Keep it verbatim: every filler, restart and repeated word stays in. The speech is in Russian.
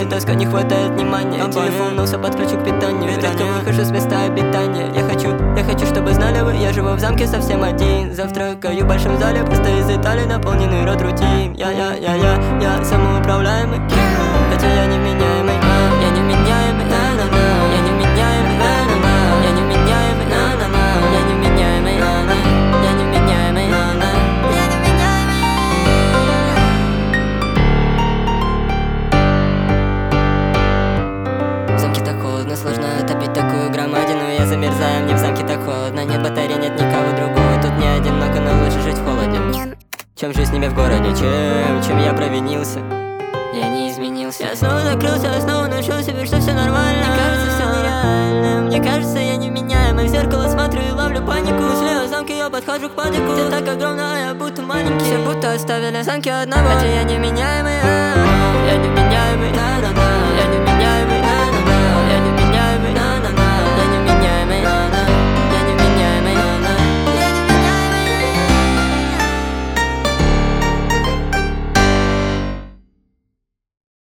Мультитаска, не хватает внимания. Телефон носа подключу к питанию. Редко выхожу с места обитания. Я хочу, я хочу, чтобы знали вы, я живу в замке совсем один. Завтракаю в большом зале, просто из Италии наполненный рот рутин. Я, я, я, я, я самоуправляемый, хотя я невменяемый. Я невменяемый, на-на-на. Я невменяемый, на-на-на. Я невменяемый, на-на-на. Я невменяемый, на-на. Я невменяемый, на-на. Я невменяемый. В замке так холодно, сложно отопить такую громадину. Я замерзаю, мне в замке так холодно. Нет батареи, нет никого другого. Тут не одиноко, но лучше жить в холоде, чем жить с ними в городе. Чем, чем я провинился, я не изменился. Я снова закрылся, я снова нашел себе, что все нормально. Мне кажется, все нереально. Мне кажется, я невменяемый. В зеркало смотрю и ловлю панику. Слева в замке я подхожу к падику. Ты так огромная, я будто маленький. Все будто оставили замки одного, хотя я невменяемый.